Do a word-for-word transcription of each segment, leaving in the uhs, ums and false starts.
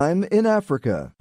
I'm in Africa.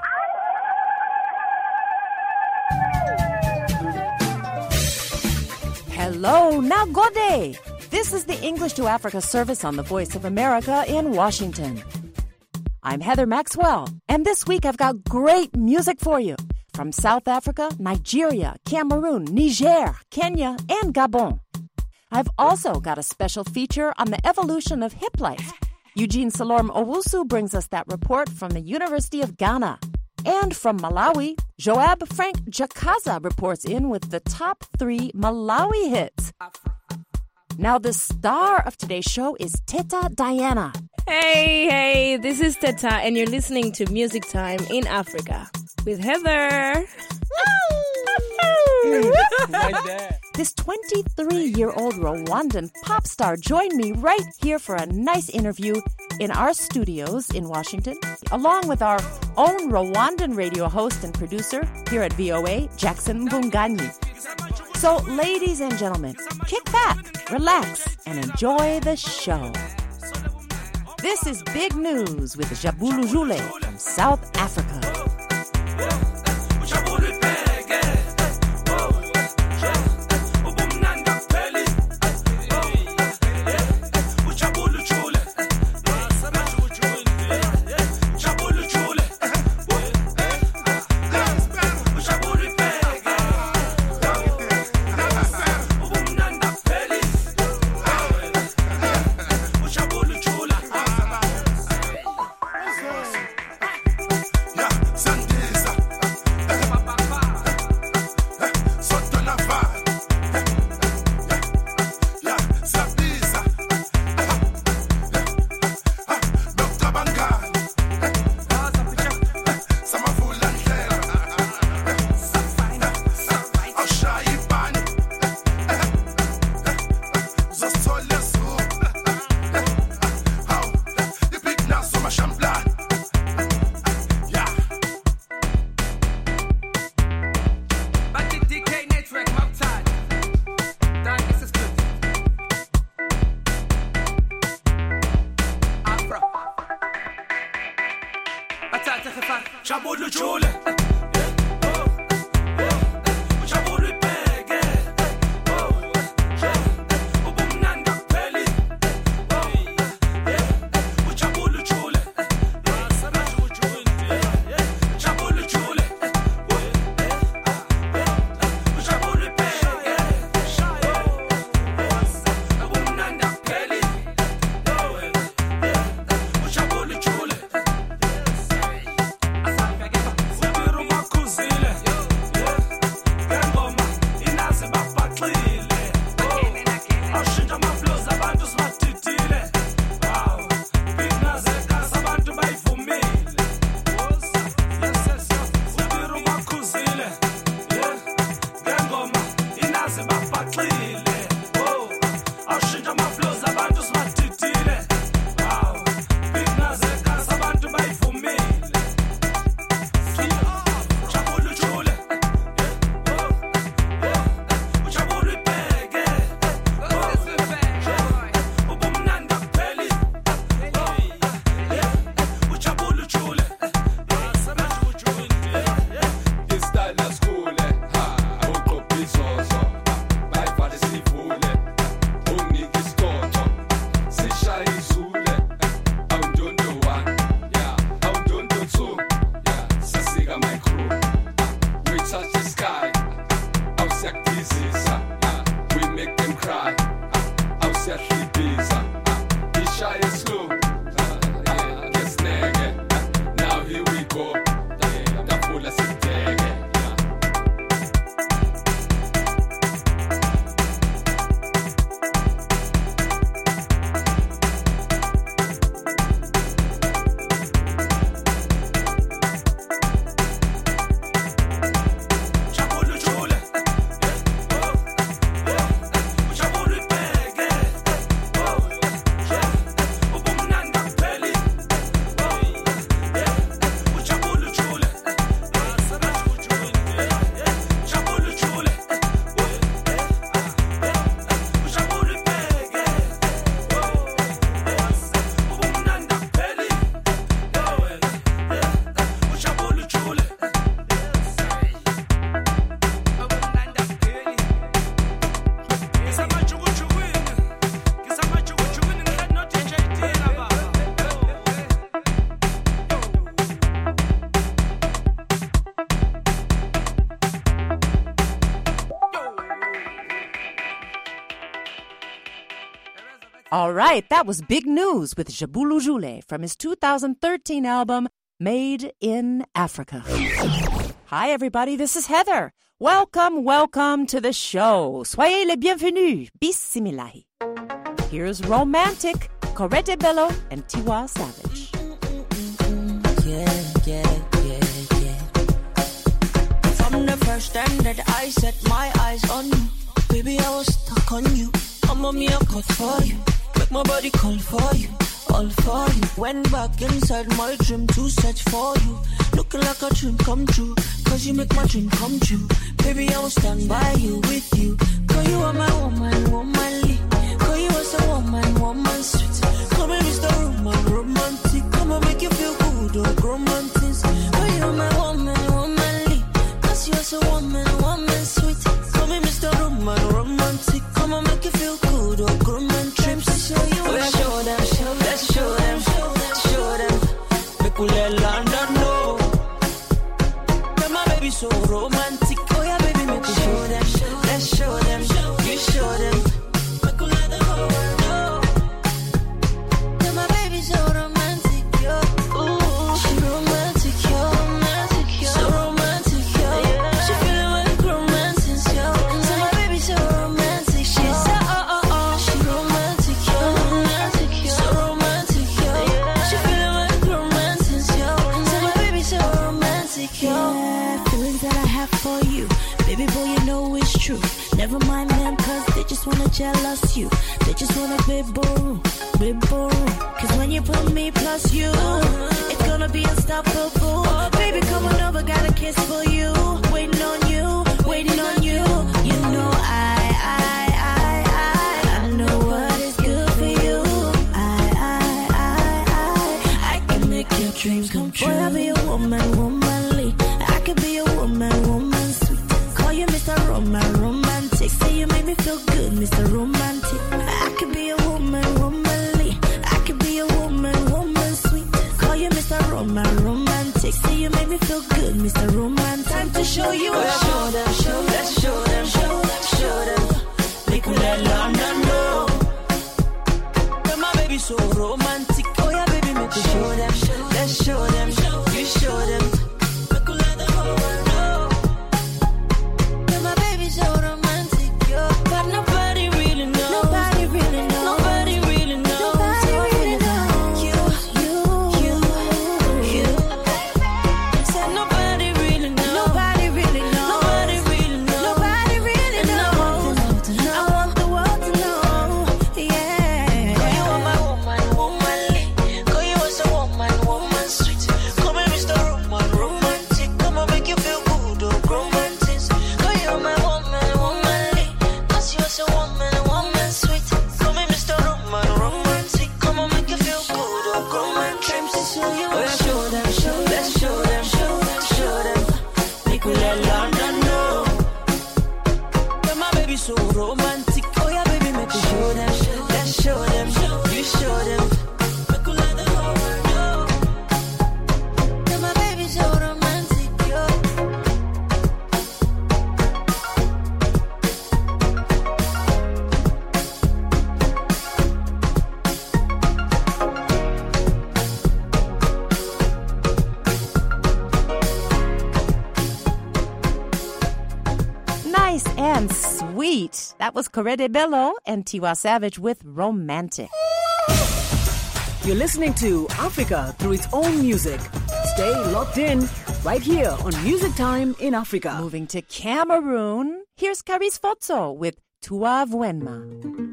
Hello, Nagode! This is the English to Africa service on the Voice of America in Washington. I'm Heather Maxwell, and this week I've got great music for you from South Africa, Nigeria, Cameroon, Niger, Kenya, and Gabon. I've also got a special feature on the evolution of hip life. Eugene Salorm Owusu brings us that report from the University of Ghana. And from Malawi, Joab Frank Jakaza reports in with the top three Malawi hits. Now, the star of today's show is Teta Diana. Hey, hey, this is Teta, and you're listening to Music Time in Africa with Heather. This twenty-three-year-old Rwandan pop star joined me right here for a nice interview in our studios in Washington, along with our own Rwandan radio host and producer here at V O A, Jackson Mbunganyi. So, ladies and gentlemen, kick back, relax, and enjoy the show. This is Big News with Jabulu Jule from South Africa. All right, that was Big News with Jabulu Jule from his two thousand thirteen album, Made in Africa. Hi, everybody, this is Heather. Welcome, welcome to the show. Soyez les bienvenus. Bismillahi. Here's Romantic, Corette Bello, and Tiwa Savage. Yeah, yeah, yeah, yeah. From the first time that I set my eyes on you, baby, I was stuck on you. I'm a mere cut for you. Make my body call for you, all for you. Went back inside my dream to search for you. Looking like a dream come true, cause you make my dream come true. Baby, I will stand by you, with you. Cause you are my woman, womanly. Cause you are so woman, woman sweet. Come and Mister Roman, romantic. Come and make you feel good, oh, romantic. Cause you are my woman, womanly. Cause you are so woman, woman sweet. Come and Mister Roman, romantic. Come and make you feel good, oh, romantic. Show you, oh, yeah, show them, show, let's show them, show them. Make we let London know. That my baby so romantic. Oh yeah, baby, make we show them, let's show them, you show them. Make we let the whole world know. That my baby so romantic, yo. Ooh, she romantic, yo, romantic, yo. So romantic, yo. Yeah. She feeling like romantic, yo. So my baby so romantic, she's so oh oh oh. She romantic, yo, romantic, yo. So romantic, yo. Yeah. She feeling like romantic, yo. So my baby so romantic, yo. Yeah, feelings that I have for you, baby boy, you know it's true. Never mind them, cause they just wanna jealous you. They just wanna be boring, be boring. Cause when you put me plus you, it's gonna be unstoppable. Baby, come on over, got a kiss for you. Waiting on you, waiting on you. You know I, I, I, I, I know what is good for you. I, I, I, I, I can make your dreams come true. Boy, I'll be a woman, womanly. I could be a woman, woman sweet. Call you Mister Roman, romantic. Say you make me feel good, Mister Romantic. I could be a woman, womanly. I could be a woman, woman sweet. Call you Mister Roman, romantic. Say you make me feel good, Mister Romantic. Time to show you. Oh, yeah, show them, show, let's show them, show, show them. Make we let London know. That my baby so romantic. Oh yeah, baby, make we show them, let's show them, you show them. Make we let the whole world know. That my baby so romantic, yo. But nobody really knows. Nobody really knows. Nobody really knows. Nobody how I really feel about knows. you, You, you, you. Said nobody really knows. nobody really knows. Nobody really knows. Nobody really And I want knows. the world to know. I want the world to know. Yeah. Girl, you are my woman, womanly. Girl, you are so woman, woman sweet. Come here, Mister Roman, romantic. Come and make you feel good, oh, romantic. Girl, you are my woman, womanly. Cause you are so woman, woman sweet. Come here, Mister Roman, romantic. Come and make you feel good, oh, romantic. Oh, yeah, show them, show, let's show them, show, show them. Make we let London know. That my baby so romantic. Oh yeah, baby, make we show them, let's show them, you show them. Make we let the whole world know. That my baby so romantic, yo. Nice and sweet. That was Corette Bello and Tiwa Savage with Romantic. You're listening to Africa through its own music. Stay locked in right here on Music Time in Africa. Moving to Cameroon, here's Caris Fotso with Tua Vuenma.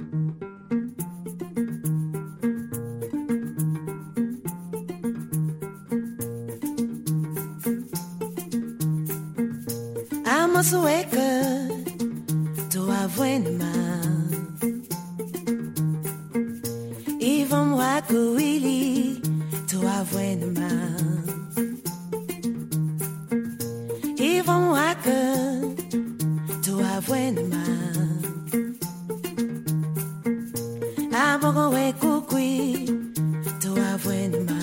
Amosueka, Tua Vuenma. Ivan Wakuili, Tua Vuenma. Ivan Waka, Tua Vuenma. Abogo we kukui, Tua Vuenma.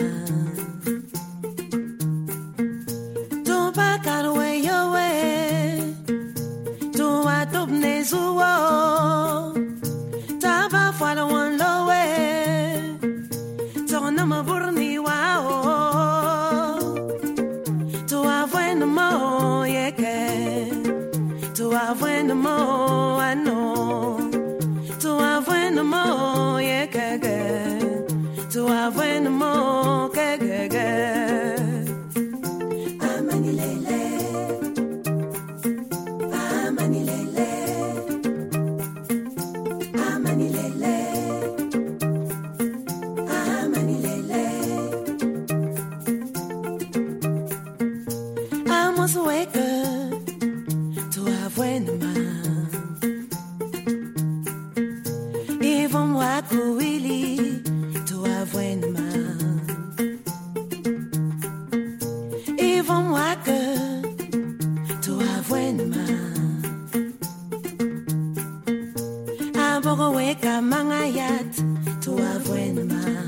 Tua Karwe Yowe, Tua Tubne Zuo, Taba Fada One Lowe. Vamos wake up to have when Even waku willy to have when Even waka to have when Abogo weka mangayat to have when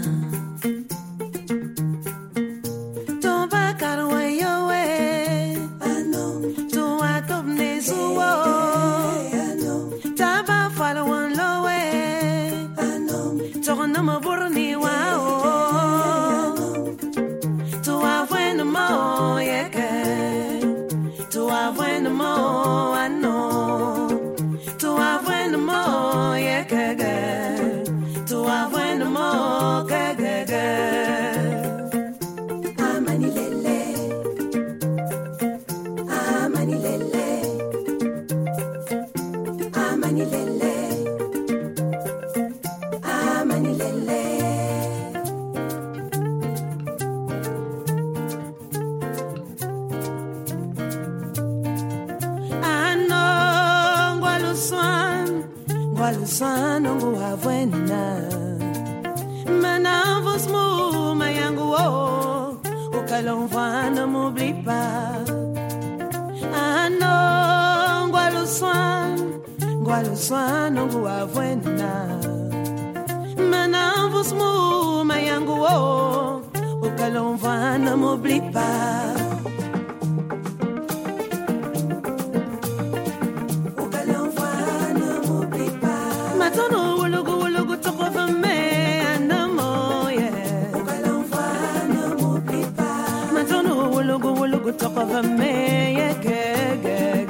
top of a me, yeah, yeah, yeah,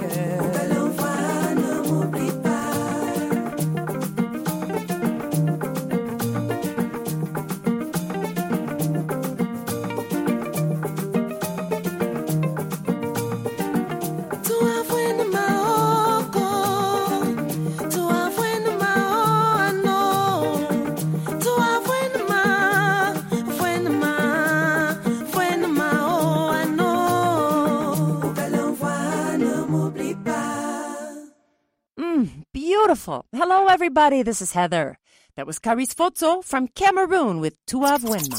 Beautiful. Hello, everybody. This is Heather. That was Karis Foto from Cameroon with Tuav Wenma.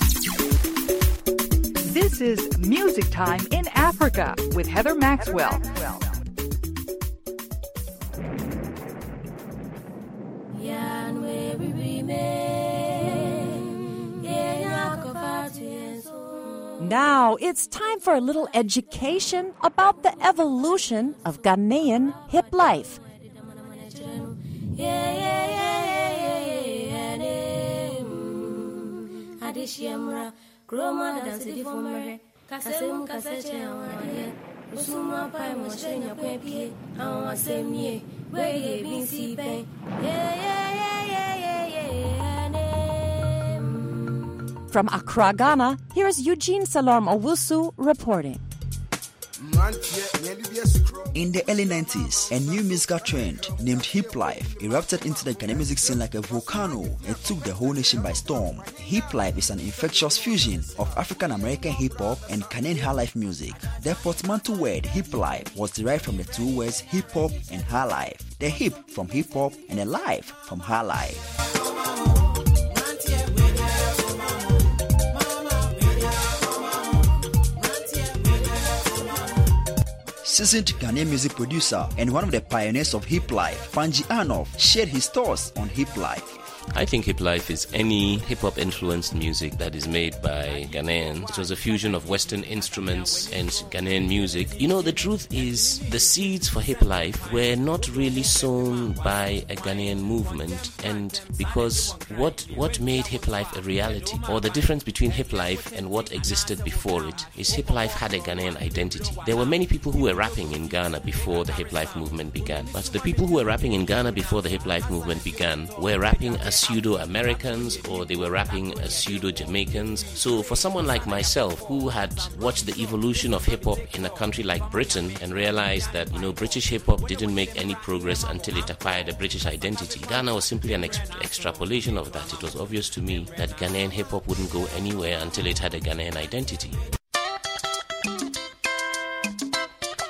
This is Music Time in Africa with Heather Maxwell. Now it's time for a little education about the evolution of Ghanaian hip life. From Accra, Ghana, here's Eugene Salom Owusu reporting. In the early nineties, a new musical trend named hip life erupted into the Ghanaian music scene like a volcano and took the whole nation by storm. Hip life is an infectious fusion of African American hip hop and Ghanaian high life music. The portmanteau word hip life was derived from the two words hip hop and high life. The hip from hip hop and the life from high life. Seasoned Ghanaian music producer and one of the pioneers of hip life, Panji Arnoff, shared his thoughts on hip life. I think hip life is any hip-hop influenced music that is made by Ghanaians. It was a fusion of Western instruments and Ghanaian music. You know, the truth is the seeds for hip life were not really sown by a Ghanaian movement, and because what what made hip life a reality, or the difference between hip life and what existed before it, is hip life had a Ghanaian identity. There were many people who were rapping in Ghana before the hip life movement began, but the people who were rapping in Ghana before the hip life movement began were rapping as pseudo-Americans, or they were rapping as pseudo-Jamaicans. So for someone like myself, who had watched the evolution of hip-hop in a country like Britain and realized that, you know, British hip-hop didn't make any progress until it acquired a British identity, Ghana was simply an ex- extrapolation of that. It was obvious to me that Ghanaian hip-hop wouldn't go anywhere until it had a Ghanaian identity.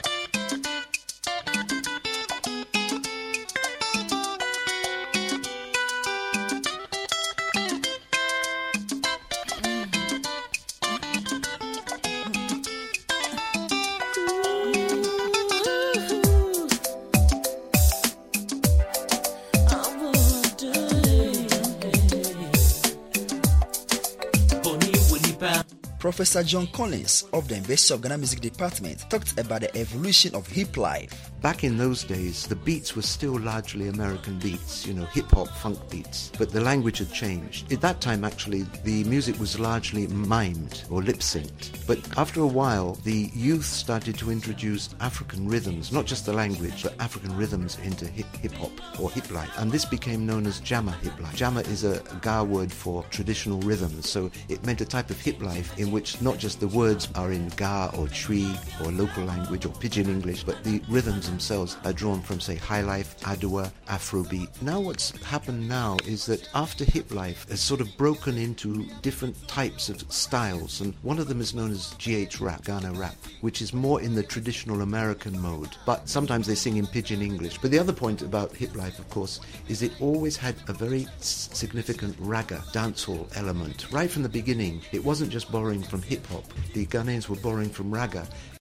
Professor John Collins of the University of Ghana Music Department talked about the evolution of hip life. Back in those days, the beats were still largely American beats, you know, hip-hop, funk beats, but the language had changed. At that time, actually, the music was largely mimed or lip-synced. But after a while, the youth started to introduce African rhythms, not just the language, but African rhythms into hip- hip-hop or hip-life. And this became known as Jama hip-life. Jama is a Ga word for traditional rhythms, so it meant a type of hip-life in which not just the words are in Ga or Twi or local language or pidgin English, but the rhythms themselves are drawn from, say, high life, Adua, Afrobeat. Now what's happened now is that after hip life has sort of broken into different types of styles, and one of them is known as G H rap, Ghana rap, which is more in the traditional American mode, but sometimes they sing in pidgin English. But the other point about hip life, of course, is it always had a very s- significant raga, dancehall element. Right from the beginning, it wasn't just borrowing from hip hop. The Ghanaians were borrowing from raga.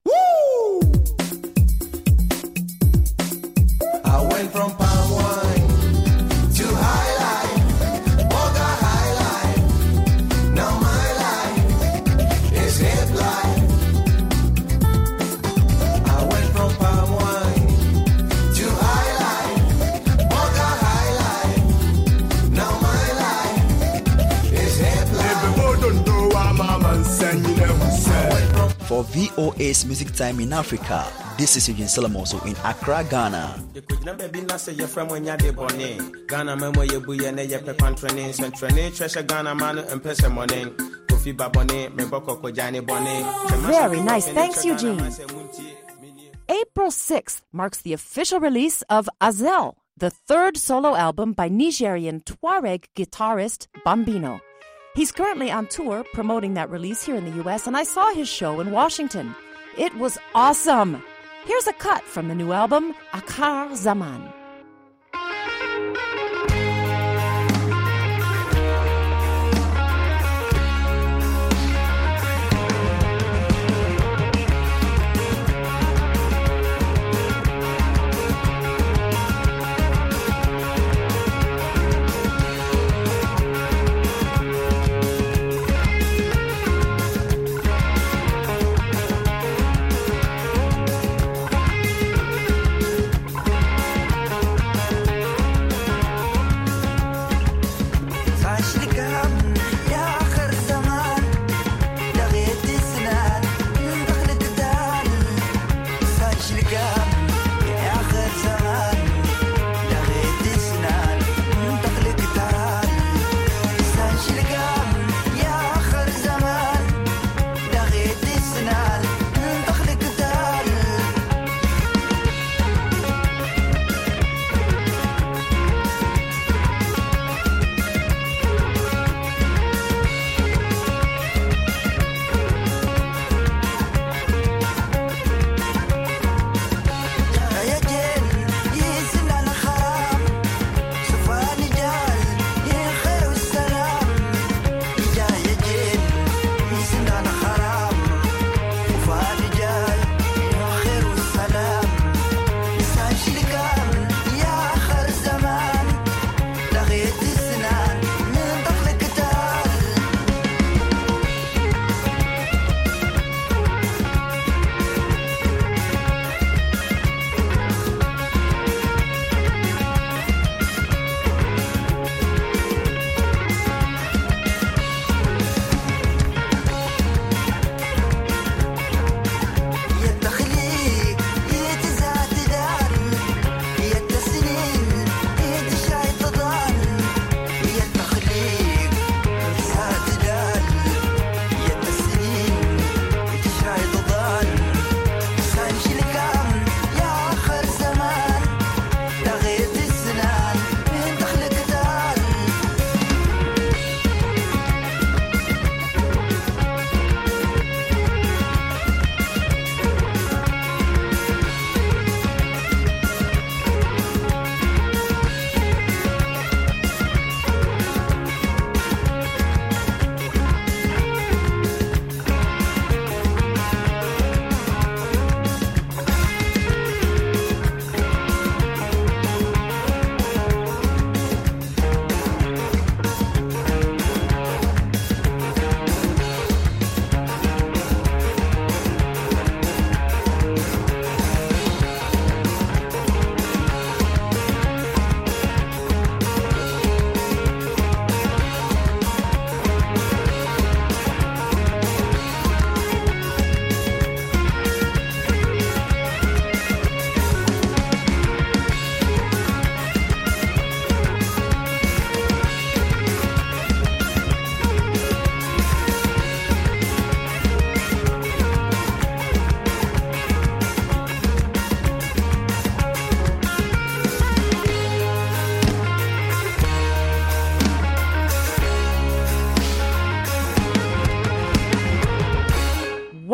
I went from palm wine to high life, Boga high life. Now my life is hip life. I went from palm wine to high life, Boga high life. Now my life is hip life. Don't know why mama sang you know. For V O A's Music Time in Africa, this is Eugene Solomoso in Accra, Ghana. Very nice. Thanks, Eugene. April sixth marks the official release of Azel, the third solo album by Nigerian Tuareg guitarist Bambino. He's currently on tour promoting that release here in the U S, and I saw his show in Washington. It was awesome. Here's a cut from the new album, Akar Zaman.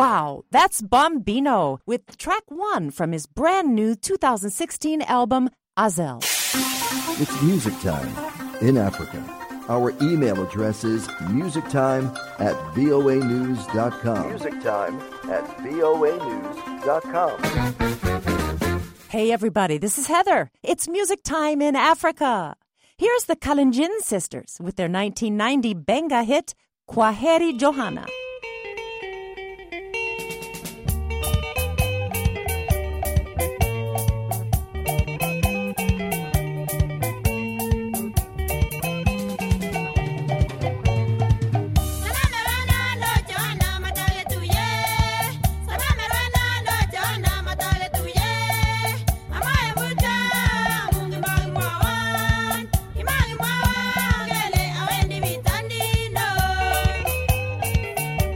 Wow, that's Bombino with track one from his brand new two thousand sixteen album, Azel. It's Music Time in Africa. Our email address is musictime at voa news dot com. Musictime at voa news dot com. Hey everybody, this is Heather. It's Music Time in Africa. Here's the Kalenjin Sisters with their nineteen ninety benga hit, Kwaheri Johanna. Imagine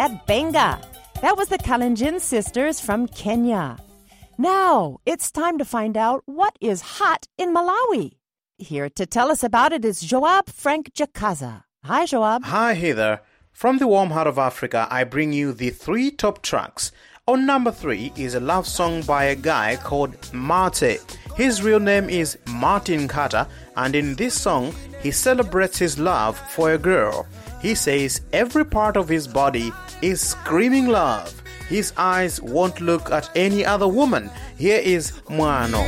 that benga. That was the Kalenjin sisters from Kenya. Now, it's time to find out what is hot in Malawi. Here to tell us about it is Joab Frank Jakaza. Hi, Joab. Hi, Heather. From the warm heart of Africa, I bring you the three top tracks. On number three is a love song by a guy called Mate. His real name is Martin Carter, and in this song, he celebrates his love for a girl. He says every part of his body is screaming love. His eyes won't look at any other woman. Here is Mwano.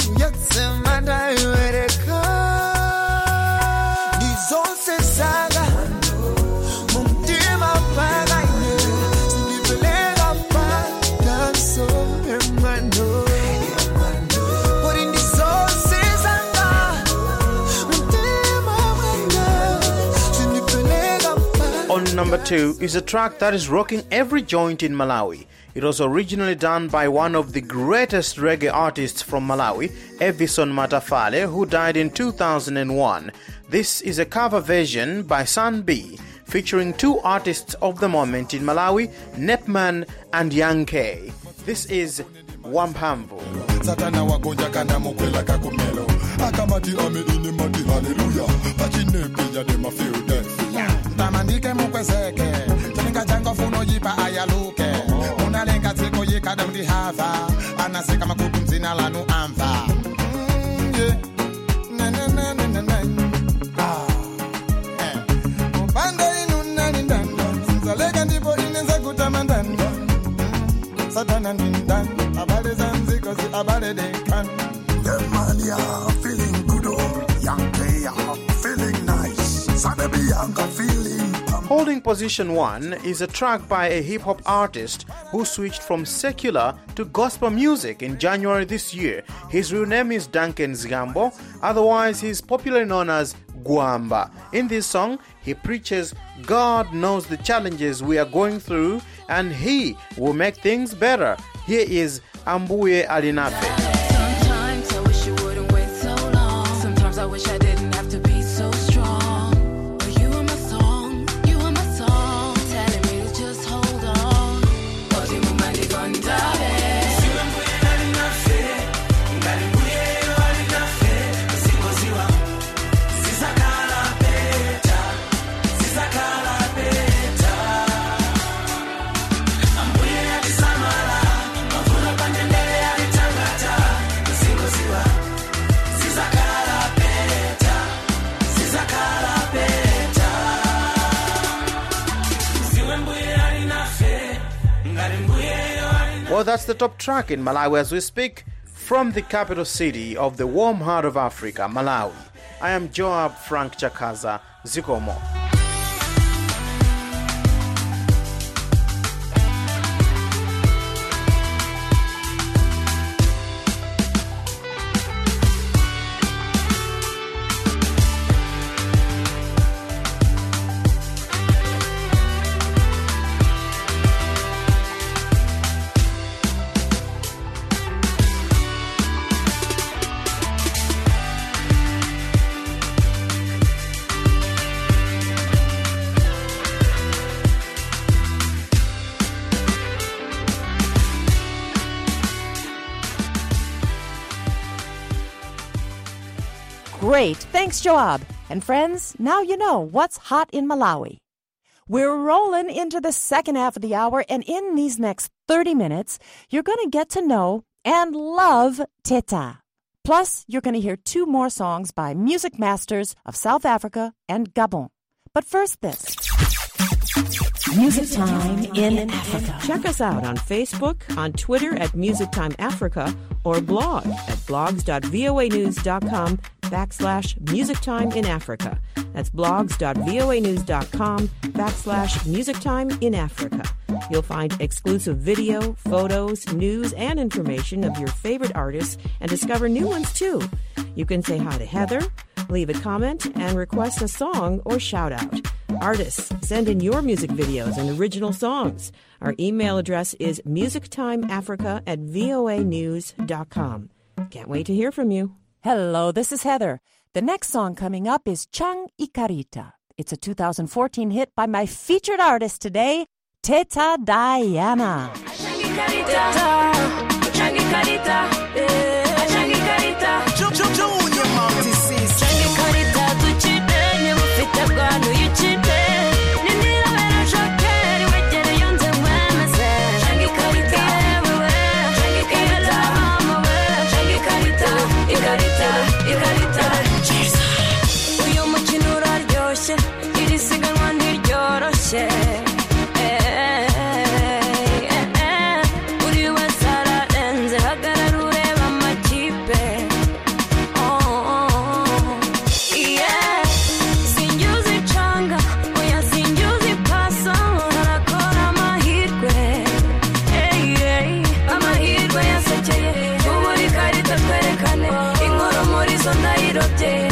Number two is a track that is rocking every joint in Malawi. It was originally done by one of the greatest reggae artists from Malawi, Evison Matafale, who died in two thousand one. This is a cover version by Sun B, featuring two artists of the moment in Malawi, Nepman and Young K. This is Wampambo. Satana wagonja kana mukwela kakumelo. Akamati ame ini mati hallelujah. Pachine pija de ma feel dead. Tamandike mukwezeke. Tuninga jango funo yipa ayaluke. Unalenga tiko yika damdi hava. Anaseka makutu mzina lanu amva. Yeah. Na na na na na na. Ah. Eh. Upande inu nani ndando. Zalega ndipo inenza kutamandando. Satana ndando. Abale zanziko si abale de kan. The man ya feeling good, young player feeling nice. Sadabianga feeling. Holding position one is a track by a hip-hop artist who switched from secular to gospel music in January this year. His real name is Duncan Zgambo, otherwise he's popularly known as Gwamba. In this song, he preaches God knows the challenges we are going through and He will make things better. Here is Ambuye Alinafe. Sometimes I wish you wouldn't wait so long. Sometimes I wish I didn't have to be so strong. But you are my song, you are my song, telling me to just hold on. Odi mumali gondale. Siwambuye alinafe, ngalimbuye alinafe. Singoziwa, sisakala peta, sisakala peta. Ambuye alisamala. Well, that's the top track in Malawi as we speak from the capital city of the warm heart of Africa, Malawi. I am Joab Frank Chakaza, Zikomo. Great. Thanks, Joab. And friends, now you know what's hot in Malawi. We're rolling into the second half of the hour, and in these next thirty minutes, you're going to get to know and love Teta. Plus, you're going to hear two more songs by music masters of South Africa and Gabon. But first, this. Music Time in Africa. Check us out on Facebook, on Twitter at Music Time Africa, or blog at blogs.voanews.com backslash Music Time in Africa. That's blogs.voanews.com backslash Music Time in Africa. You'll find exclusive video, photos, news, and information of your favorite artists and discover new ones too. You can say hi to Heather, leave a comment, and request a song or shout out. Artists, send in your music videos and original songs. Our email address is musictimeafrica at voanews.com. Can't wait to hear from you. Hello, this is Heather. The next song coming up is Chang Ikarita. It's a two thousand fourteen hit by my featured artist today, Teta Diana. Uyu mukino uraryoshye, iri siganwa ntiryoroshye. Uri wese ararenze, hagarara ureba amakipe. Yeah, sinjye icanga, oya sinjye uzipasa, harakora amahirwe. Amahirwe yasekeye, ubura ikarita twerekane, inkuru muri zo ndayirobye.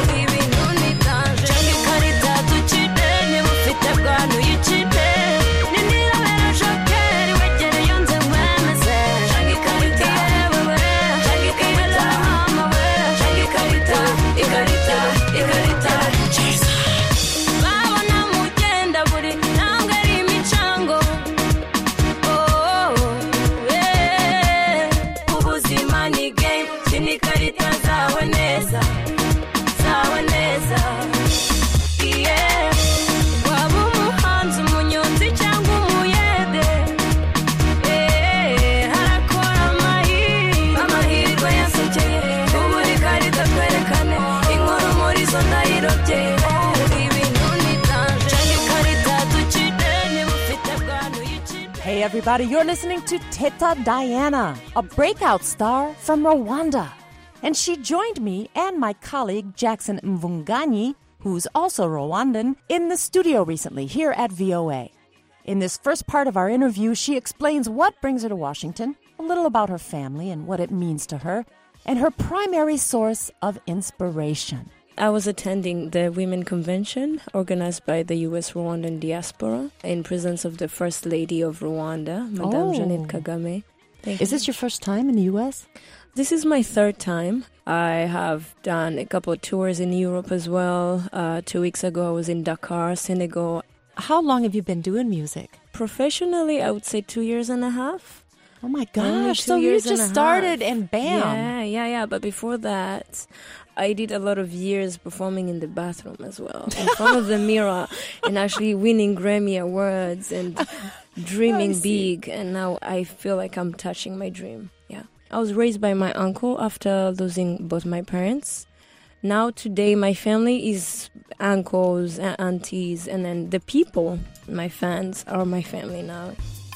Hey everybody, you're listening to Teta Diana, a breakout star from Rwanda. And she joined me and my colleague Jackson Mvunganyi, who's also Rwandan, in the studio recently here at V O A. In this first part of our interview, she explains what brings her to Washington, a little about her family and what it means to her, and her primary source of inspiration. I was attending the Women Convention organized by the U S Rwandan diaspora in presence of the First Lady of Rwanda, Madame Oh. Jeannette Kagame. Thank Is you. this your first time in the U S? This is my third time. I have done a couple of tours in Europe as well. Uh, two weeks ago, I was in Dakar, Senegal. How long have you been doing music? Professionally, I would say two years and a half. Oh my Only gosh, two so you years and just a started half. and bam. Yeah, yeah, yeah. But before that, I did a lot of years performing in the bathroom as well, in front of the mirror, and actually winning Grammy Awards and dreaming big. And now I feel like I'm touching my dream. Yeah. I was raised by my uncle after losing both my parents. Now today my family is uncles and aunties, and then the people, my fans, are my family now.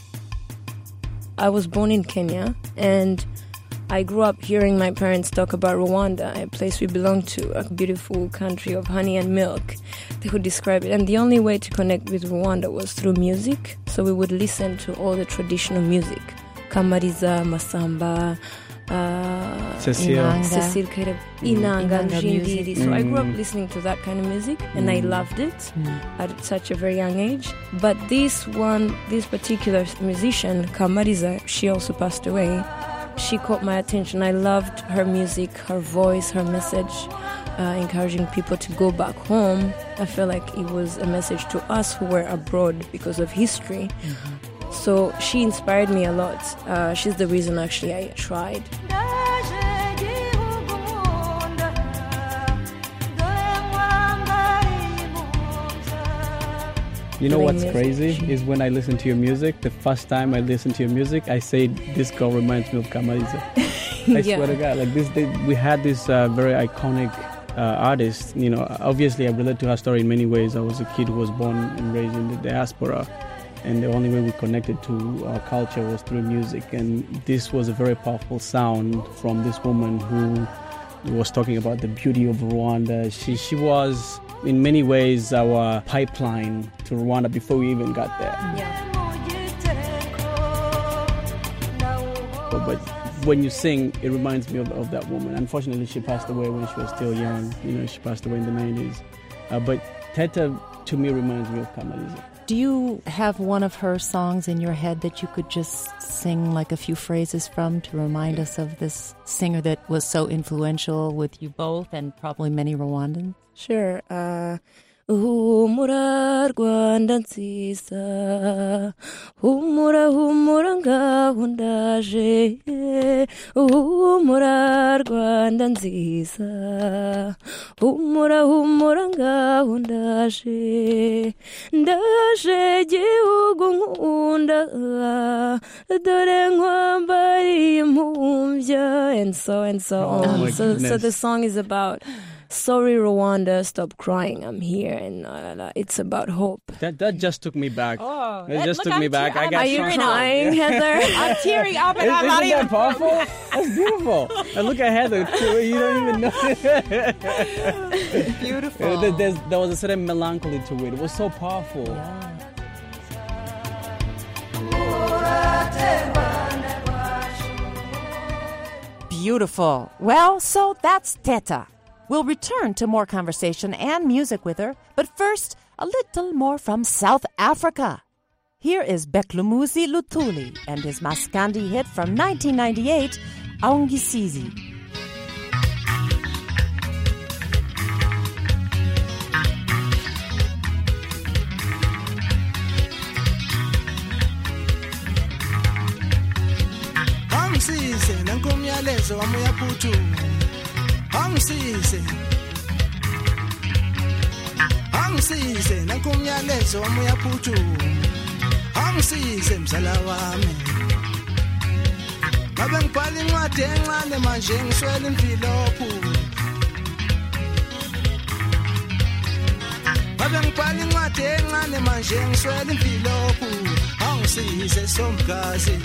I was born in Kenya, and I grew up hearing my parents talk about Rwanda, a place we belong to, a beautiful country of honey and milk. They would describe it. And the only way to connect with Rwanda was through music. So we would listen to all the traditional music. Kamariza, Masamba, uh, Cecile. Inanga, Cecile Kairab, Inanga, Inanga Njindiri. music. So I grew up Mm. listening to that kind of music, and I loved it Mm. at such a very young age. But this one, this particular musician, Kamariza, she also passed away. She caught my attention. I loved her music, her voice, her message, uh, encouraging people to go back home. I felt like it was a message to us who were abroad because of history. Mm-hmm. So she inspired me a lot. Uh, she's the reason actually I tried. You know Doing what's music. crazy is when I listen to your music, the first time I listen to your music, I say, this girl reminds me of Kamariza. I Yeah. swear to God, like this, they, we had this uh, very iconic uh, artist. You know, obviously I relate to her story in many ways. I was a kid who was born and raised in the diaspora, and the only way we connected to our culture was through music. And this was a very powerful sound from this woman who was talking about the beauty of Rwanda. She she was, in many ways, our pipeline to Rwanda before we even got there. Yeah. But, but when you sing, it reminds me of, of that woman. Unfortunately, she passed away when she was still young. You know, she passed away in the nineties. Uh, but Teta, to me, reminds me of Kamariza. Do you have one of her songs in your head that you could just sing like a few phrases from to remind us of this singer that was so influential with you both and probably many Rwandans? Sure. Uh, humura Rwanda nziza, humura humura ngaho ndaje, humura Rwanda nziza, humura humura ngaho ndaje, ndaje gihugu nkunda, dore nkwambariye impumbya, and so and so Oh on. my So, so goodness. the song is about, sorry Rwanda, stop crying, I'm here, and uh, it's about hope. That that just took me back. Oh, it that- just look, took I'm me back. te- I I'm got tearing so- up. Crying, Heather. I'm tearing up and Isn't I'm not that even- powerful? That's beautiful. And look at Heather too. You don't even know. Beautiful. Uh, there- there's- there was a certain melancholy to it. It was so powerful. Beautiful. Well, so that's Teta. We'll return to more conversation and music with her, but first, a little more from South Africa. Here is Beklumuzi Luthuli and his Maskandi hit from nineteen ninety-eight, Aungisizi. Angisize nankumyalezo wami uyaphuthuma. Angisize. Angisize nankumyalezo wami uyaphuthuma. Angisize mzala wami. Ngabe ngibhala incwadi encane manje ngiswele imvilophu. Ngabe ngibhala incwadi encane manje ngiswele imvilophu. Angisize somgazi.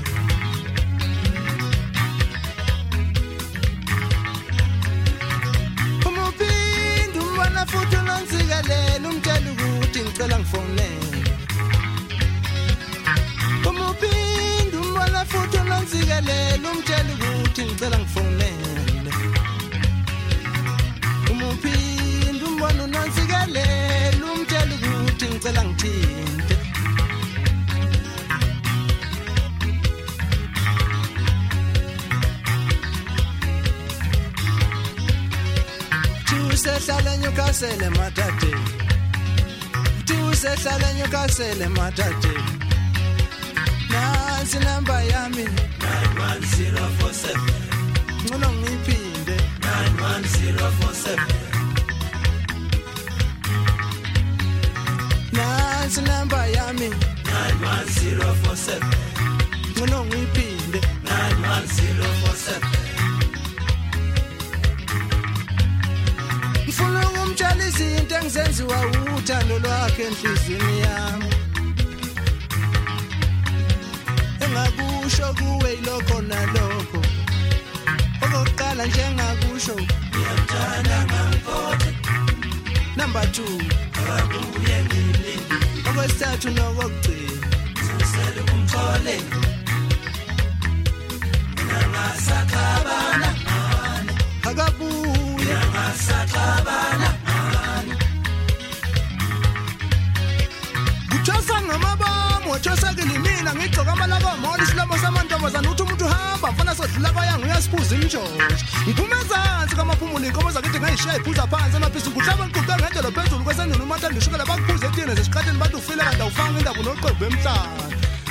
Umuphinda umbona futhi unonzikelela umtshela ukuthi ngicela ngifonele. Umuphinda umbona futhi unonzikelela umtshela ukuthi ngicela ngifonele. Umuphinda umbona unonzikelela umtshela ukuthi ngicela ngithinte. Usehlala Newcastle matate. Usehlala Newcastle matate. Nansi number yami nine one zero four seven. Ngcono ngiphinde nine one zero four seven. Nansi number yami nine one zero four seven. Ngcono ngiphinde nine one zero four seven. Ngifuna ukumtshela izinto engizenziwa uthando lwakhe enhliziyweni yami. Engakusho kuwe ilokho nalokho. Okokuqala njengakusho ngiyamthanda ngamphothe. Number two akabuye ngilindi. Okwesithathu nokokugcina ngizosela ukumthole. Nangasakhabana ngani akabuye nangasakhabana ngani. Uchosa ngamabamu uchosa kelimina ngigcoka amalako moli silamo samantombazana uthi umuntu uhamba mfana sodlula kwayanga uyasiphuza imjojo. Ngiphuma ezansi kamaphumuli inkomo zakithi ngayishiya iphuza phansi amaphisi kuhlaba ngiquqa ngendlela phezulu kwesenini umathanda ishukela bakuphuza etini zesiqatheni bathi ufile kanti awufanga indaba noqembu emhlanje.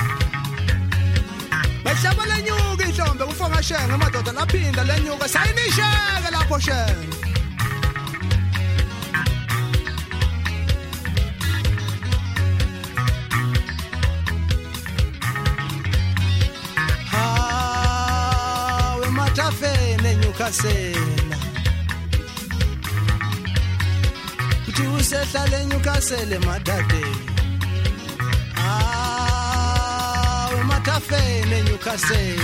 Bahlaba lenyuka inhlombe kufonga shenge amadoda laphinda lenyuka sayinisheke lapho shenge. Hawe matafene Newcastle. Uthi usehlala eNewcastle madade. Hawe matafene Newcastle.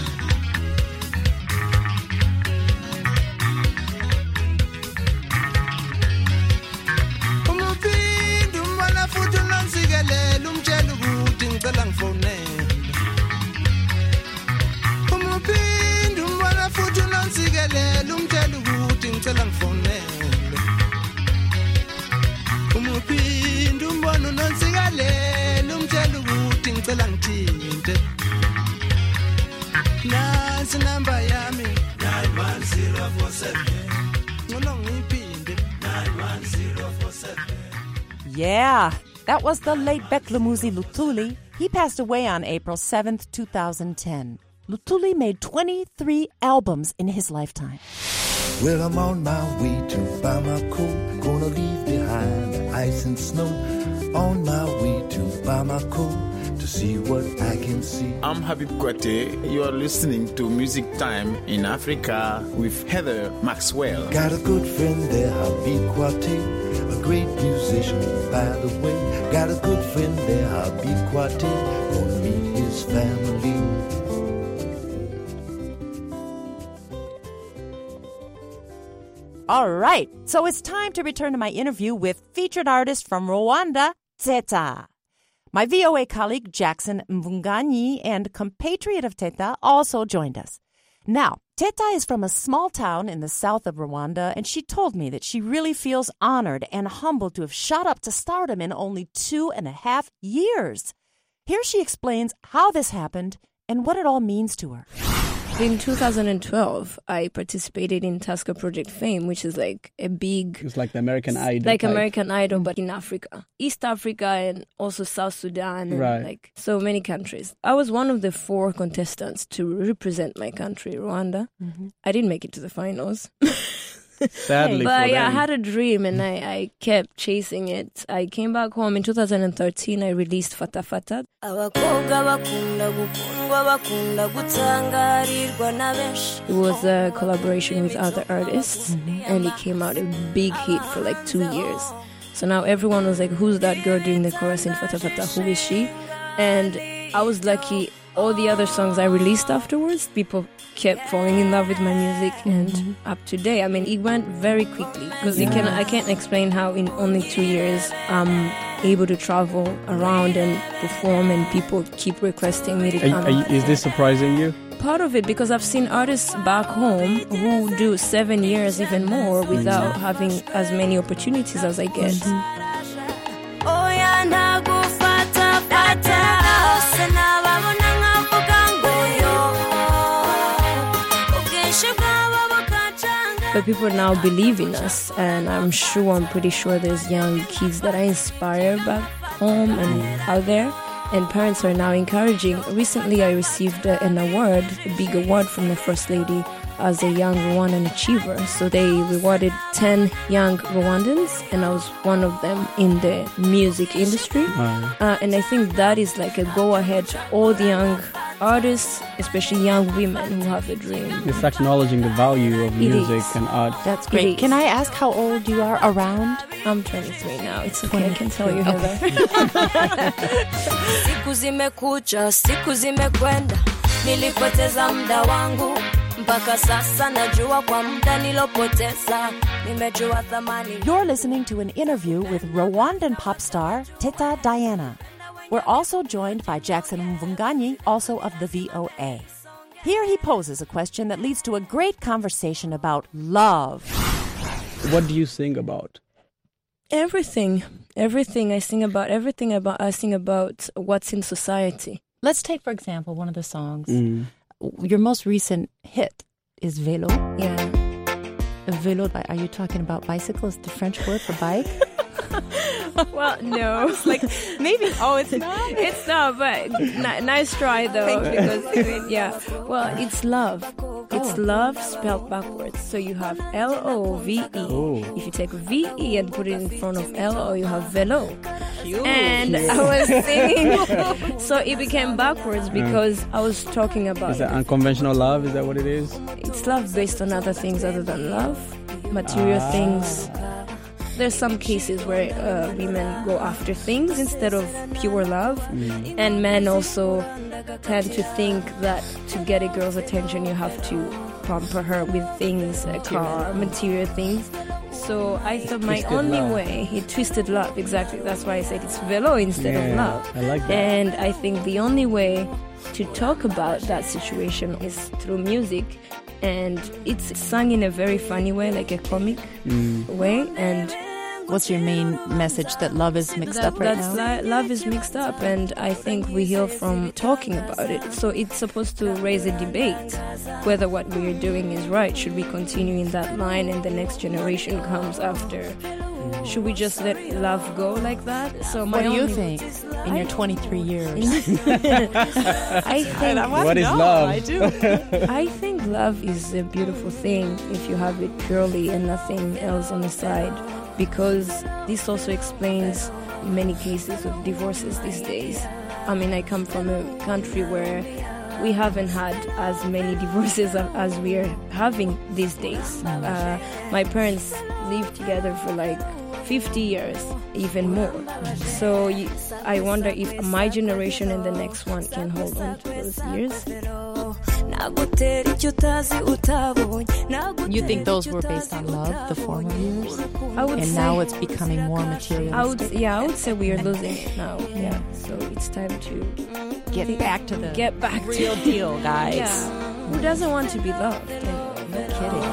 Umuphinda umbona futhi unonzikelela umtshela ukuthi ngicela ngifonele. Umuphinda umbona futhi unonzikelela umtshela ukuthi ngicela ngifonele. Umuphinda umbona unonzikelela umtshela ukuthi ngicela ngithinte. Nansi number yami nine one zero four seven. Ngcono ngiphinde nine one zero four seven. Yeah, that was the late Beklemuzi Luthuli. He passed away on April seventh, two thousand ten. Luthuli made twenty-three albums in his lifetime. Well, I'm on my way to Bamako, gonna leave behind the ice and snow. On my way to Bamako to see what I can see. I'm Habib Kwate. You are listening to Music Time in Africa with Heather Maxwell. Got a good friend there, Habib Kwate, a great musician, by the way. Got a good friend there, Habib Kwate, gonna meet his family. All right, so it's time to return to my interview with featured artist from Rwanda, Teta. My V O A colleague Jackson Mvunganyi and compatriot of Teta also joined us. Now, Teta is from a small town in the south of Rwanda, and she told me that she really feels honored and humbled to have shot up to stardom in only two and a half years. Here she explains how this happened and what it all means to her. In two thousand twelve, I participated in Tusker Project Fame, which is like a big... It's like the American Idol. Like type. American Idol, but in Africa. East Africa and also South Sudan and Right. like so many countries. I was one of the four contestants to represent my country, Rwanda. Mm-hmm. I didn't make it to the finals. Sadly But for yeah, I them. had a dream and I, I kept chasing it. I came back home in two thousand thirteen. I released Fata Fata. It was a collaboration with other artists, and it came out a big hit for like two years. So now everyone was like, who's that girl doing the chorus in Fata Fata? Who is she? And I was lucky. All the other songs I released afterwards, people kept falling in love with my music, and Mm-hmm. up to date. I mean, it went very quickly because you can I can't explain how in only two years I'm able to travel around and perform, and people keep requesting me to Are you- come. are you- is this surprising you? Part of it because I've seen artists back home who do seven years, even more, without having as many opportunities as I get. But people now believe in us, and I'm sure, I'm pretty sure there's young kids that I inspire back home and out there, and parents are now encouraging. Recently, I received uh, an award, a big award from the First Lady as a young Rwandan achiever. So they rewarded ten young Rwandans, and I was one of them in the music industry. Wow. Uh, and I think that is like a go-ahead to all the young artists, especially young women who have a dream. It's acknowledging the value of It music is. and art. That's It great. is. Can I ask how old you are around? I'm twenty-three now. It's okay, I can tell you, Okay. Heather. Siku zimekuja, siku zimekwenda, nilipoteza muda wangu, mpaka sasa najua kwa muda nilopoteza, nimejua thamani. You're listening to an interview with Rwandan pop star Teta Diana. We're also joined by Jackson Mvunganyi, also of the V O A. Here he poses a question that leads to a great conversation about love. What do you sing about? Everything, everything I sing about, everything about I sing about what's in society. Let's take, for example, one of the songs. Mm. Your most recent hit is Vélo. Yeah. Vélo, are you talking about bicycle? Is the French word for bike? Well, no. It's like, maybe, oh, it's not? It's not, but n- nice try though. Because, I mean, yeah. Well, it's love. It's love spelled backwards. So you have L O V E. Oh. If you take V E and put it in front of L O, you have Velo. Cute. And Cute. I was singing. So it became backwards because I was talking about Is that unconventional love? Is that what it is? it's love based on other things other than love, material Ah. things. There's some cases where uh, women go after things instead of pure love, Mm. and men also tend to think that to get a girl's attention you have to pamper her with things, a car, material things. So I thought my Twisted only love. way, he twisted love, exactly. That's why I said it's velo instead of Yeah, love. I like that. And I think the only way to talk about that situation is through music. And it's sung in a very funny way, like a comic Mm. way. And what's your main message? That love is mixed that, up right that's now? li- love is mixed up, and I think we heal from talking about it. So it's supposed to raise a debate whether what we are doing is right. Should we continue in that line, and the next generation comes after should we just let love go like that? So my what do you only- think in your twenty-three years? I think I wanna What is know. love? I do. I think love is a beautiful thing if you have it purely and nothing else on the side, because this also explains many cases of divorces these days. I mean, I come from a country where we haven't had as many divorces as we are having these days. Uh, my parents lived together for like fifty years, even more. So you, I wonder if my generation and the next one can hold on to those years. You think those were based on love, the former years? I would and say, now it's becoming more materialistic? I would, yeah, I would say we are losing it now. Yeah, so it's time to get back to the get back real to, deal, guys. Yeah. Who doesn't want to be loved? Anyway, no kidding.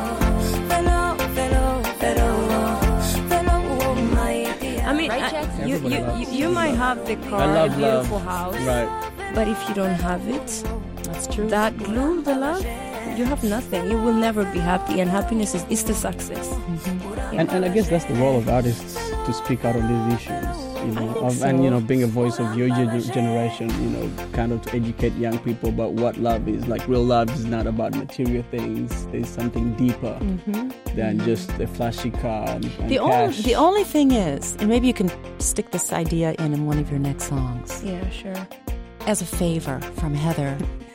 I mean, Right, I, Jackson? you, you, you, you might have the car, I love a beautiful love. house, Right. but if you don't have it, that's true. That glue, the love, you have nothing. You will never be happy, and happiness is, is the success. Mm-hmm. And, and I guess that's the role of artists, to speak out on these issues, you know, of, so. and you know, being a voice of your ge- generation, you know, kind of to educate young people about what love is. Like, real love is not about material things. There's something deeper Mhm. than just a flashy car and, and The only, cash. the only thing is, and maybe you can stick this idea in in one of your next songs. Yeah, sure. As a favor from Heather.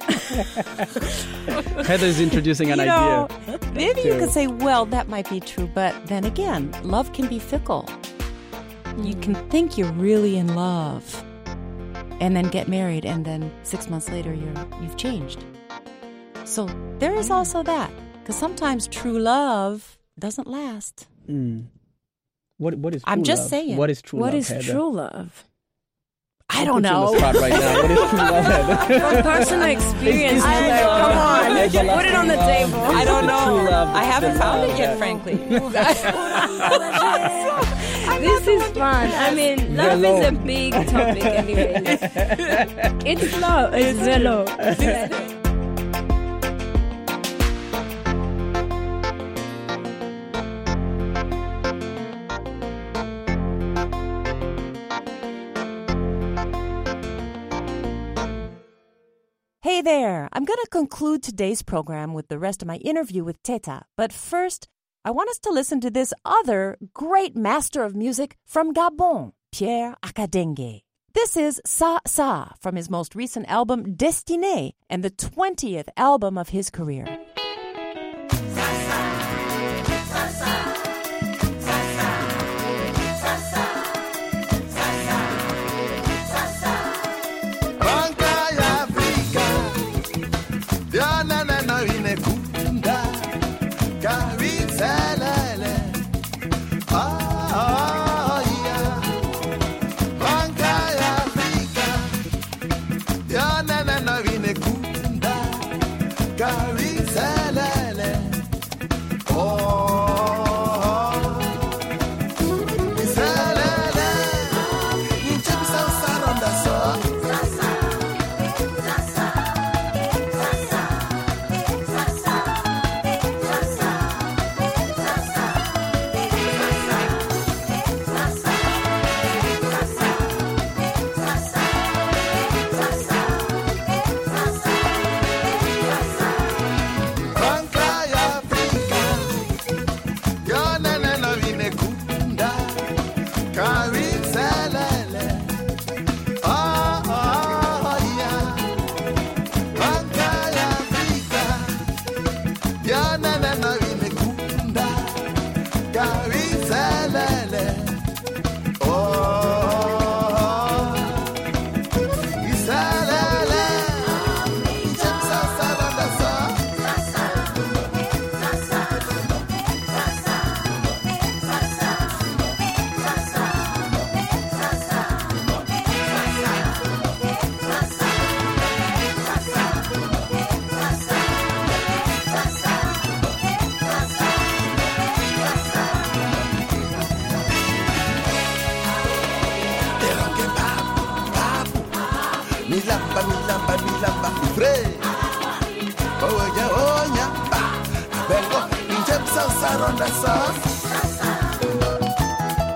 Heather's introducing an you know, idea. Maybe you to- could say, well, that might be true, but then again, love can be fickle. You can think you're really in love and then get married, and then six months later you're you've changed. So there is also that, because sometimes true love doesn't last. Mm. What what is true I'm just love? saying. What is true What love? is Heather? true love? I I'll don't put you on know. the spot right now. What is true love, Heather? From personal experience, It's- it's Heather, true love. come on, Everlasting put it on the love. table. I don't The know. true love, I haven't the found love, it yet, yeah. frankly. This is fun. I mean, love Velo. is a big topic anyway. It's love. It's velo. Hey there! I'm going to conclude today's program with the rest of my interview with Teta. But first, I want us to listen to this other great master of music from Gabon, Pierre Akadenge. This is Sa Sa from his most recent album, Destinée, and the twentieth album of his career. Milamba, milamba, milamba, ufre. Oh yeah, oh yeah, ba. Bengo, injem salsa ronda sauce.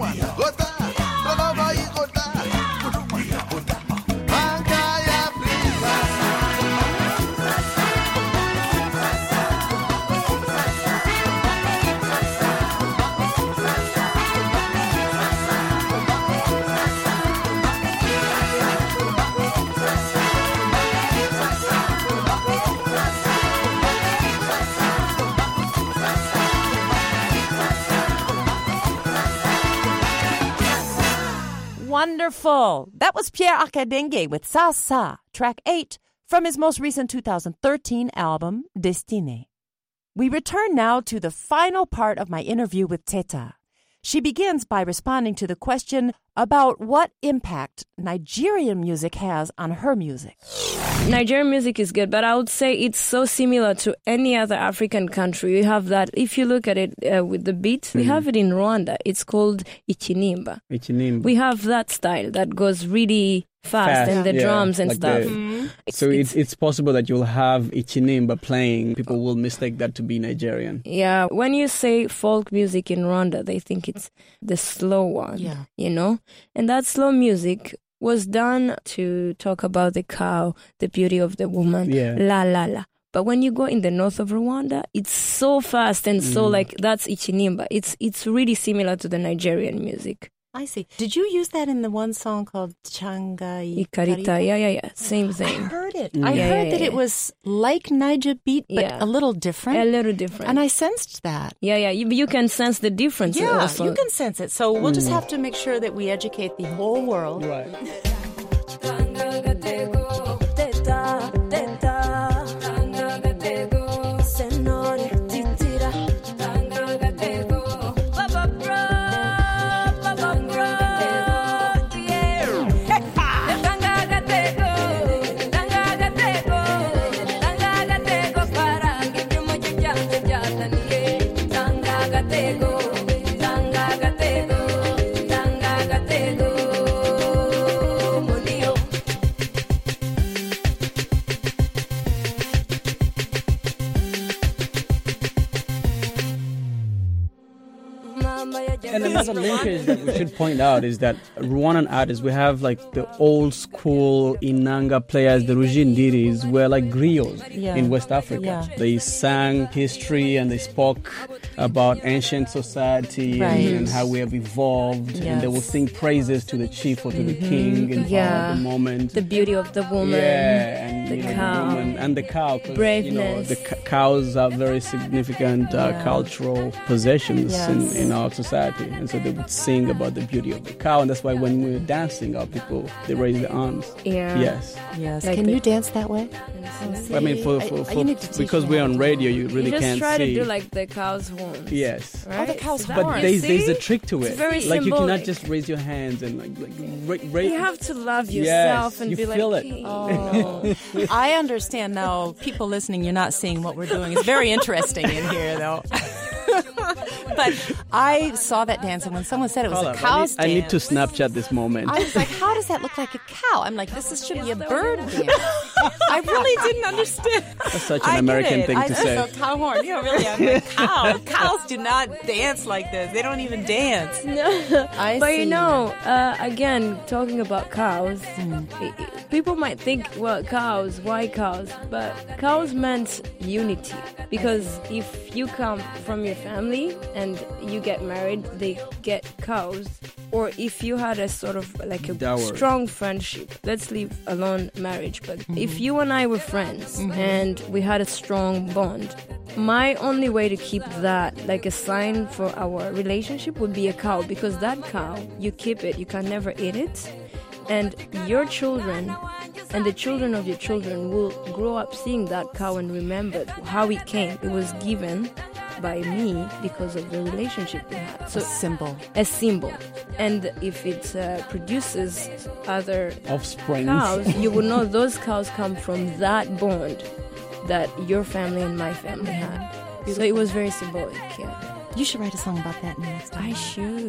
Wonderful. That was Pierre Akadenge with Sa Sa, track eight from his most recent two thousand thirteen album, Destiné. We return now to the final part of my interview with Teta. She begins by responding to the question about what impact Nigerian music has on her music. Nigerian music is good, but I would say it's so similar to any other African country. We have that. If you look at it uh, with the beat, mm-hmm. we have it in Rwanda. It's called Ikinimba. Ikinimba. We have that style that goes really fast, fast. and the yeah, drums and like stuff. The, mm-hmm. So it's, it's it's possible that you'll have Ikinimba playing. People will mistake that to be Nigerian. Yeah. When you say folk music in Rwanda, they think it's the slow one. Yeah. You know? And that slow music was done to talk about the cow, the beauty of the woman, yeah. la la la. But when you go in the north of Rwanda, it's so fast and so Mm. like that's Ikinimba. It's it's really similar to the Nigerian music. I see. Did you use that in the one song called Changa Ikarita? Yeah, yeah, yeah. Same thing. I heard it. Mm. I Yeah, heard yeah, that yeah. it was like Niger beat, but Yeah. a little different. A little different. And I sensed that. Yeah, yeah. You, you can sense the difference. Yeah, also. you can sense it. So we'll just Mm. have to make sure that we educate the whole world. Right. And another linkage that we should point out is that Rwandan artists, we have like the old school Inanga players, the Rujindiris, were like griots Yeah. in West Africa. Yeah. They sang history and they spoke about ancient society Right. and, and how we have evolved. And they Yes. will sing praises to the chief or to the king in Yeah. the moment. The beauty of the woman. Yeah, and the you know, cow. the woman and the cow. 'cause, Braveness. You know, the c- cows are very significant uh, Yeah. cultural possessions Yes. in, in our society, and so they would sing about the beauty of the cow, and that's why when we're dancing, our people they raise their arms. Yeah. Yes. Yes. Like Can the- you dance that way? I mean, for, I- for, I- for you need to teach because me we're how on to radio, you really You just can't try see. to do like the cow's horns. Yes. Right? Oh, the cow's Is that horns. what But you there's there's a see? trick to it. It's very like you cannot symbolic. just raise your hands and like like ra- ra- You have to love Yes, yourself and you be feel like, it. "Hey." Oh, I understand now. People listening, you're not seeing what we're doing. It's very interesting in here, though. But I saw that dance, and when someone said it was Hold a up, cow's I need, I dance, need to Snapchat this moment. I was like, how does that look like a cow? I'm like, this is, should be a bird dance. I really didn't understand. That's such an I get American it. thing I to just say. thought cow horn. You know, really, I'm like, cow. Cows do not dance like this. They don't even dance. No. I but see. you know, uh, again, talking about cows, i- i- people might think, well, cows, why cows? But cows meant unity. Because if you come from your family and you get married, they get cows. Or if you had a sort of like a Dowry. strong friendship, let's leave alone marriage. But Mm-hmm. if you and I were friends and we had a strong bond, my only way to keep that like a sign for our relationship would be a cow, because that cow, you keep it, you can never eat it, and your children and the children of your children will grow up seeing that cow and remember how it came. It was given by me because of the relationship we had. So, a symbol. A symbol. And if it uh, produces other Offspring. cows, you will know those cows come from that bond that your family and my family had. So it was very symbolic, yeah. You should write a song about that next time. I should.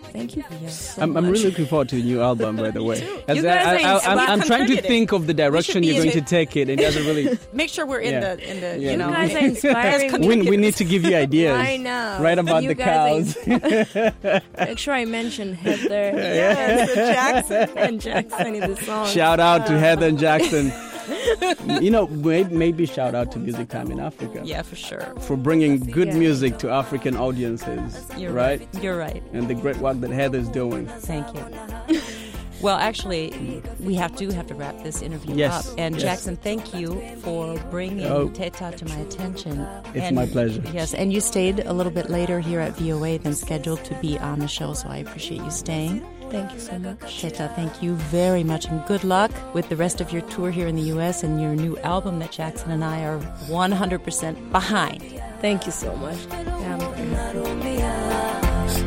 Thank you. So I'm, I'm much. really looking forward to a new album, by the way. As You guys I, ain't- I, I, I'm, we I'm trying to contributed. think of the direction be you're going in to it. take it, and it doesn't really. Make sure we're in Yeah. the in the Yeah. you know. You guys are inspiring me. We, we need to give you ideas. I know. Right about You the guys cows. Make sure I mention Heather Yes, and Jackson. and Jackson in the song. Shout out to Heather and Jackson. You know, may- maybe shout out to Music Time in Africa. Yeah, for sure. For bringing good Yeah. music to African audiences. You're right? right. You're right. And the great work that Heather's doing. Thank you. Well, actually, we have to have to wrap this interview Yes, up. And yes. Jackson, thank you for bringing Oh. Teta to my attention. It's And- my pleasure. Yes, and you stayed a little bit later here at V O A than scheduled to be on the show, so I appreciate you staying. Thank you so much. Teta, thank you very much, and good luck with the rest of your tour here in the U S and your new album that Jackson and I are one hundred percent behind. Thank you so much. Yeah, I'm very happy.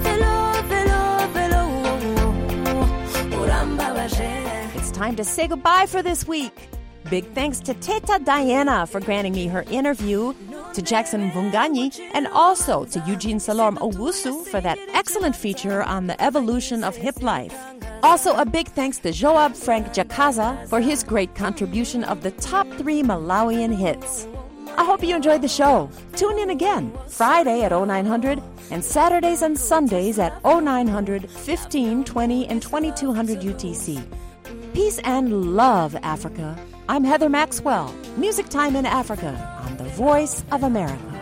It's time to say goodbye for this week. Big thanks to Teta Diana for granting me her interview, to Jackson Mvunganyi, and also to Eugene Salorm Owusu for that excellent feature on the evolution of hip life. Also, a big thanks to Joab Frank Jakaza for his great contribution of the top three Malawian hits. I hope you enjoyed the show. Tune in again Friday at oh nine hundred and Saturdays and Sundays at oh nine hundred, fifteen twenty, and twenty-two hundred U T C. Peace and love, Africa. I'm Heather Maxwell. Music Time in Africa on the Voice of America.